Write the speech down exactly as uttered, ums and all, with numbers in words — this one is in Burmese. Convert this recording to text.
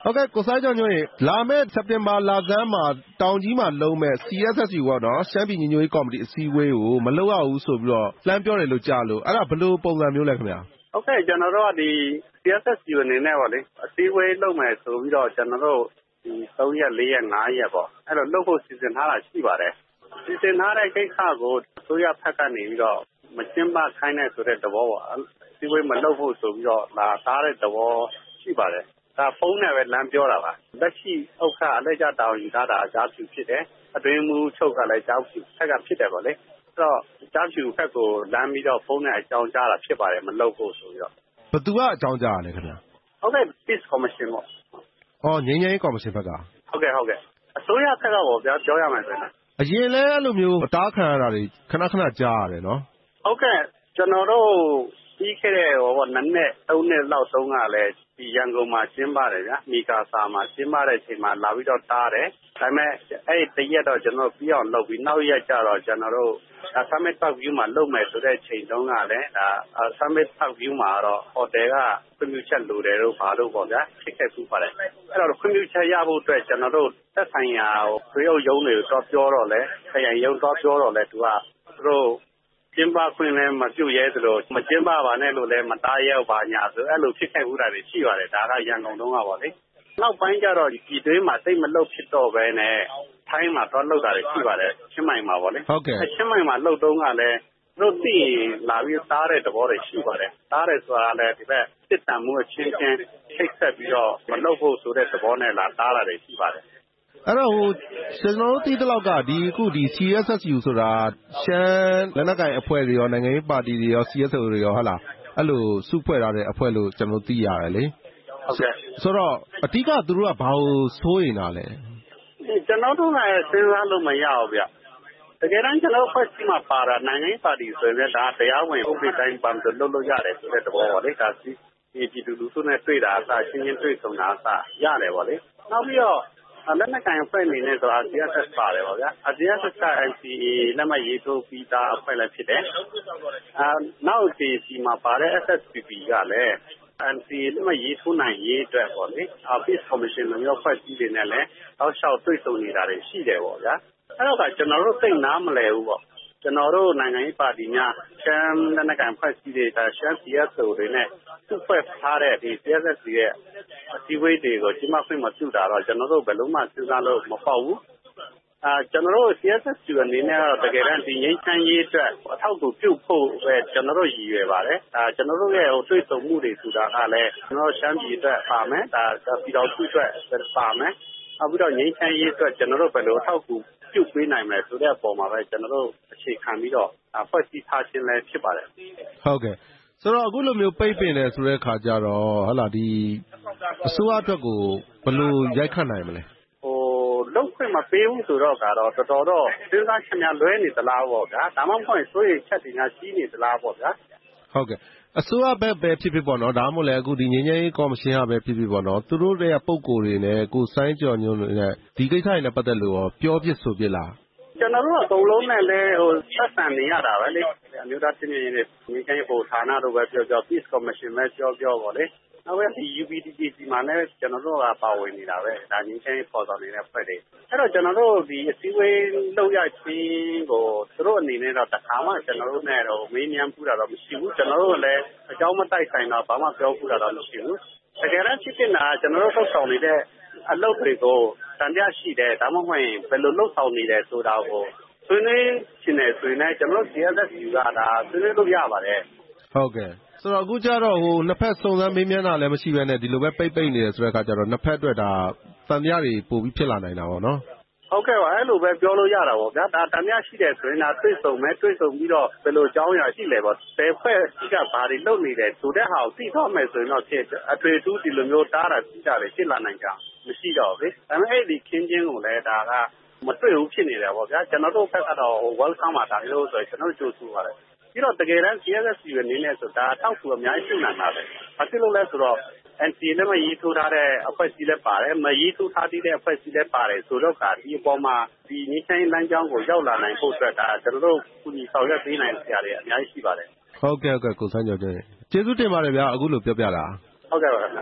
ဟုတ်ကဲ့ကိုစိုင်းကျော်ညွန့်ရေလာမယ့်စက်တင်ဘာလဆန်းမှာတောင်ကြီးမှာလုံးမဲ့ စီ အက်စ် အက်စ် ယူ ပေါ့နော်ရှမ်းပြည်ညီညွတ်ရေးကော်မတီအစည်းအဝေးကိုမလုပ်ရဘူးဆိုပြီးတော့လှမ်းပြောတယ်လို့ကြားလို့အဲ့ဒါဘယ်လိုပုံစံမျိုးလဲခင်ဗျာဟုတ်ကဲ့ကျွန်တော်တို့ကဒီ စီ အက်စ် အက်စ် ယူ အနေနဲ့ပေါ့လေအစည်းအဝေးလုပ်မယ်ဆိုပြီးတော့ကျွန်တော်တို့ဒီသုံးရက်လေးရက်ငါးရက်ပေါ့အဲ့တော့လုပ်ဖို့စီစဉ်ထားတာရှိပါတယ်စီစဉ်ထားတဲ့ကိစ္စကိုအစိုးရဘက်ကနေပြီးတော့မကျင်းပခိုင်းတဲ့ဆိုတဲ့သဘောပေါ့အစည်းအဝေးမလုပ်ဖို့ဆိုပြီးတော့လာသားတဲ့သဘောရှိပါတယ်ဒါဖုန်းနဲ့ပဲလမ်းပြောတာပါလက်ရှိဥက္ကဋ္ဌအလဲကျတောင်းယူထားတာအကြားဖြူဖြစ်တယ်အတွင်းမှုချုပ်ကလည်းအကြားဖြူဆက်ကဖြစ်တယ်ပေါ့လေအဲ့တော့အကြားဖြူဘက်ကိုလမ်းပြီးတော့ဖုန်းနဲ့အကြောင်းကြားတာဖြစ်ပါတယ်မလုပ်ဖို့ဆိုပြီးတော့ဘယ်သူကအကြောင်းကြားရလဲခင်ဗျာဟုတ်ကဲ့ Peace Commission ပေါ့အော်ငြိမ်းချမ်းရေးကော်မရှင်ဘက်ကဟုတ်ကဲ့ဟုတ်ကဲ့အစိုးရဘက်ကပေါ့ဗျာပြောရမယ်ဆိုရင်အရင်လဲအဲ့လိုမျိုးအတားခံရတာတွေခဏခဏကြားရတယ်နော်ဟုတ်ကဲ့ကျွန်တော်တို့ပြီးခဲ့တဲ့ဟိုပေါ့နှစ်နှစ်သုံးနှစ်လောက်တုန်းကလည်းဒီရန်ကုန်မှာကျင်းပါတယ်ဗျာမီကာဆာမှာကျင်းပတဲ့အချိန်မှာလာပြီးတော့တားတယ်ဒါပေမဲ့အဲ့ဒီတရက်တော့ကျွန်တော်ပြီးအောင်လုပ်ပြီးနောက်ရက်ကျတော့ကျွန်တော်တို့ Summit Park View မှာလုပ်မယ်ဆိုတဲ့ချိန်တုန်းကလည်းဒါ Summit Park View မှာတော့ဟိုတယ်ကခွင့်ပြုချက်လိုတယ်လို့ဘာလို့ပေါ့ဗျာဖြစ်ခဲ့ပူပါတယ်အဲ့တော့ခွင့်ပြုချက်ရဖို့အတွက်ကျွန်တော်တို့သက်ဆိုင်ရာဟိုရုပ်ရုံးတွေကိုတော့ပြောတော့လဲခရိုင်ရုံးတော့ပြောတော့လဲသူကသူတို့ကျင်းပခွင့်လည်းမပြုရဲသလိုမကျင်းပပါနဲ့လို့လည်းမတားရဲပါညာဆိုအဲ့လိုဖြစ်ခဲ့ဦးတာတွေရှိပါတယ်ဒါကရန်ကုန်တုန်းကပေါ့လေနောက်ပိုင်းကျတော့ဒီတွင်းမှာစိတ်မလုတ်ဖြစ်တော့ပဲနဲ့ထိုင်းမှာတော့လုတ်တာတွေရှိပါတယ်ချင်းမိုင်မှာပေါ့လေဟုတ်ကဲ့ချင်းမိုင်မှာလုတ်တုန်းကလည်းတို့သိလာပြီးတားတဲ့သဘောတွေရှိပါတယ်တားတယ်ဆိုတာလည်းဒီဘက်စစ်တမ်းမှုအချင်းချင်းထိတ်ဆက်ပြီးတော့မလုတ်ဖို့ဆိုတဲ့သဘောနဲ့လာတားတာတွေရှိပါတယ်အဲ့တော့ဟိုကျွန်တော်တို့သိတဲ့လောက်ကဒီအခုဒီ စီ အက်စ် အက်စ် ယူ ဆိုတာရှမ်းလက်နက်ကိုင်အဖွဲ့တွေရောနိုင်ငံရေးပါတီတွေရော စီ အက်စ် တွေရောဟုတ်လားအဲ့လိုစုဖွဲ့ထားတဲ့အဖွဲ့လို့ကျွန်တော်သိရတယ်လေဟုတ်ကဲ့ဆိုတော့အဓိကသူတို့ကဘာလို့စိုးရင်တာလဲကျွန်တော်တို့လည်းစဉ်းစားလို့မရဘူးဗျတကယ်တမ်းကျွန်တော်ဖွဲ့စည်းမှာပါတာနိုင်ငံရေးပါတီဆိုရင်ဒါတရားဝင်ဥပဒေတိုင်းပန်လို့လုပ်လို့ရတယ်ဆိုတဲ့သဘောပါလေဒါစီဒီတူလူစုနဲ့တွေ့တာအစားရှင်းရှင်းတွေ့ဆုံတာအစားရတယ်ပေါ့လေနောက်ပြီးတော့လက်နက်ကိုင်အဖွဲ့အနေနဲ့ဆို အာ စီ အက်စ် အက်စ် ပါတယ်ပေါ့ဗျာ အာ စီ အက်စ် အက်စ် က အန် စီ အေ လက်မှတ်ရေးထိုးပြီးသားအဖွဲ့လည်းဖြစ်တယ်အာနောက် ဒီစီမှာပါတဲ့ အက်စ် အက်စ် ပီ ပီ ကလည်း အန် စီ အေ လက်မှတ်ရေးထိုးနိုင်ရေးအတွက်ပေါ့လေ Peace Commission လိုမျိုးအဖွဲ့အစည်းတွေနဲ့လည်းတောက်လျှောက်တွေ့ဆုံနေတာတွေရှိတယ်ပေါ့ဗျာအဲ့တော့ကကျွန်တော်တို့သိနားမလည်ဘူးပေါ့ကျွန်တော်တို့နိုင်ငံရေးပါတီများရှမ်းလက်နက်ကိုင်အဖွဲ့အစည်းတွေဒါရှမ်း စီ အက်စ် တွေနဲ့သူ့ဖွဲ့ထားတဲ့ဒီ စီ အက်စ် အက်စ် ရဲ့အစည်းအဝေးတွေကိုကျင်းပခွင့်မပြုတာတော့ကျွန်တော်တို့ဘယ်လုံးမှစဉ်းစားလို့မပေါ့ဘူးအာကျွန်တော်တို့ စီ အက်စ် အက်စ် အနေနဲ့တော့တကယ်တမ်းဒီငြိမ်းချမ်းရေးအတွက်အထောက်အကူပြုဖို့ပဲကျွန်တော်တို့ရည်ရွယ်ပါတယ်အာကျွန်တော်တို့ရဲ့ဟိုတွေ့ဆုံမှုတွေဆိုတာကလည်းကျွန်တော်ရှမ်းပြည်အတွက်ပါမယ်ဒါပြည်တော်စုအတွက်ပါမယ်နောက်ပြီးတော့ငြိမ်းချမ်းရေးအတွက်ကျွန်တော်တို့ဘယ်လိုအထောက်အကူပြုပေးနိုင်မလဲဆိုတဲ့အပေါ်မှာပဲကျွန်တော်တို့အခြေခံပြီးတော့ဖွဲ့စည်းထားခြင်းလည်းဖြစ်ပါတယ်ဟုတ်ကဲ့ဆိုတော့အခုလိုမျိုးပိတ်ပင်တယ်ဆိုတဲ့ခါကျတော့ဟုတ်လားဒီအစိုးရအတွက်ကိုဘယ်လိုရိုက်ခတ်နိုင်မလဲဟိုလုံးခွင့်မပေးဘူးဆိုတော့ကတော့တော်တော်တော့စဉ်းစားချက်များလွဲနေသလားပေါ့ဗျာဒါမှမဟုတ်ဆိုရင်ချက်တင်များကြီးနေသလားပေါ့ဗျာဟုတ်ကဲ့အစိုးရဘက်ပဲဖြစ်ဖြစ်ပေါ့နော်ဒါမှမဟုတ်လည်းအခုဒီငြိမ်းချမ်းရေးကော်မရှင်ကပဲဖြစ်ဖြစ်ပေါ့နော်သူတို့ရဲ့ပုံကိုယ်တွေနဲ့ကိုစိုင်းကျော်ညွန့်နဲ့ဒီကိစ္စတွေနဲ့ပတ်သက်လို့ရောပြောပြဆိုပြလားကျွန်တော်တို့အကုန်လုံးနဲ့လည်းဟိုဆက်ဆံနေရတာပဲလေအမျိုးသားချင်းချင်းတွေငြိမ်းချမ်းရေးဟိုဌာနတို့ပဲပြောပြော Peace Commission ပဲပြောပြောပေါ့လေနောက်ပဲဒီ ယူ ပီ တီ ဂျေ စီ မှာလည်းကျွန်တော်တို့ကပါဝင်နေတာပဲဒါငြိမ်းချမ်းရေးပေါ်ဆောင်နေတဲ့ဖွဲ့တွေအဲ့တော့ကျွန်တော်တို့ဒီအစည်းအဝေးလုပ်ရချင်းကိုသူတို့အနေနဲ့တော့တခါမှကျွန်တော်တို့နဲ့တော့မေးမြန်းပူတာတော့မရှိဘူးကျွန်တော်တို့လည်းအကြောင်းမတိုက်ဆိုင်တော့ဘာမှပြောပူတာတော့မရှိဘူးတကယ်တမ်းဖြစ်နေတာကျွန်တော်တို့ထုတ်ဆောင်နေတဲ့အလုပ်တွေကိုတန်တရားရှိတယ်ဒါမှမဟုတ်ရင်ဘယ်လိုလုပ်ဆောင်နေတယ်ဆိုတာကိုဆွေးနွေးရှင်နေဆိုရင်ကျွန်တော်တို့ စီ အက်စ် အက်စ် ယူ ကဒါဆွေးနွေးလို့ရပါတယ်ဟုတ်ကဲ့ဆိုတော့အခုကျတော့ဟိုနှစ်ဖက်စုံစမ်းမေးမြန်းတာလည်းမရှိဘဲနဲ့ဒီလိုပဲပိတ်ပိတ်နေတယ်ဆိုတဲ့အခါကျတော့နှစ်ဖက်အတွက်ဒါတန်တရားတွေပို့ပြီးဖြစ်လာနိုင်တာပေါ့နော်ဟုတ်ကဲ့ပါအဲ့လိုပဲပြောလို့ရတာပေါ့ဗျာဒါတန်တရားရှိတယ်ဆိုရင်ဒါတွေ့ဆုံမယ်တွေ့ဆုံပြီးတော့ဘယ်လိုအကြောင်းအရာရှိလဲပေါ့ဘယ်ဖွဲ့အစည်းကဘာတွေလုပ်နေတယ်ဆိုတဲ့ဟာကိုသိတော့မယ်ဆိုရင်တော့ဖြစ်အတွေ့အထူးဒီလိုမျိုးတားတာကြီးတာတွေဖြစ်လာနိုင်ကြမရှိတော့ဘူးဒါပေမဲ့အဲ့ဒီခင်းချင်းကိုလည်းဒါကမတွေ့ဘူးဖြစ်နေတယ်ပေါ့ဗျာကျွန်တော်တို့ဘက်ကတော့ welcome ပါဒါမျိုးဆိုရင်ကျွန်တော်တို့ကြိုဆိုပါတယ်ပြီးတော့တကယ်တမ်း စီ အက်စ် အက်စ် အနေနဲ့ဆိုတာအထောက်အကူအများကြီးပြုနိုင်ပါပဲဘာဖြစ်လို့လဲဆိုတော့ အန် စီ အေ နဲ့မရေးထိုးထားတဲ့အဖွဲ့အစည်းလည်းပါတယ်မရေးထိုးထားတဲ့အဖွဲ့အစည်းလည်းပါတယ်ဆိုတော့ကဒီအပေါ်မှာဒီငြိမ်းချမ်းရေးလမ်းကြောင်းကိုရောက်လာနိုင်ဖို့အတွက်ဒါကျွန်တော်တို့ကူညီဆောင်ရွက်ပေးနိုင်စရာတွေအများကြီးရှိပါတယ်ဟုတ်ကဲ့ဟုတ်ကဲ့ကိုစိုင်းကျော်ကျေးဇူးတင်ပါတယ်ဗျာအခုလိုပြောပြတာဟုတ်ကဲ့ပါ